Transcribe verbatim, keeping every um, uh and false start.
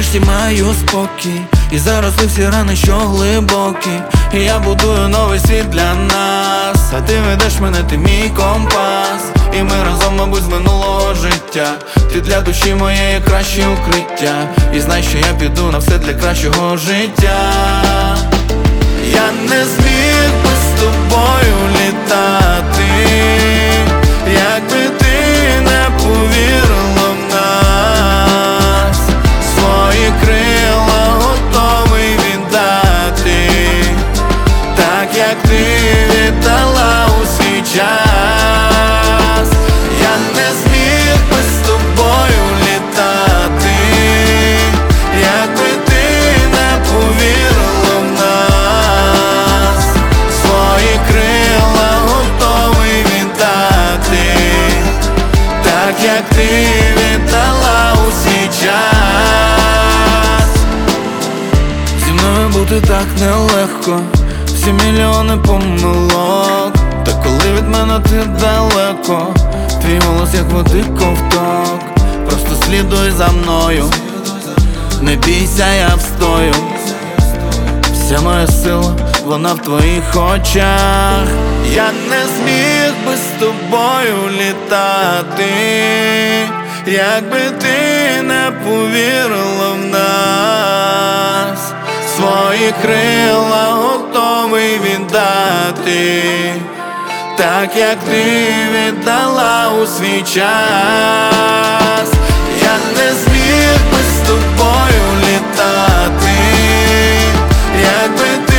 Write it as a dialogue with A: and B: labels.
A: нарешті маю спокій, і заросли всі рани, що глибокі. І я будую новий світ для нас, а ти ведеш мене, ти мій компас. І ми разом, мабуть, з минулого життя. Ти для душі моєї краще укриття. І знай, що я піду на все для кращого життя. Я не зміг би з тобою літати, якби ти не повірила в нас. Свої крила готовий віддати, так як ти віддала у свій час. Я не зміг би з тобою літати, якби ти не повірила в нас. Свої крила готовий віддати, так як ти віддала у свій час. Зі мною бути так нелегко, всі мільйони помилок. Та коли від мене ти далеко, твій голос як води ковток. Просто слідуй за мною, не бійся, я встою. Вся моя сила, вона в твоїх очах. Я не зміг би з тобою літати, якби ти не повірила в нас. Свої крила готовий віддати, так як ти віддала у свій час. Я не зміг би з тобою літати, якби ти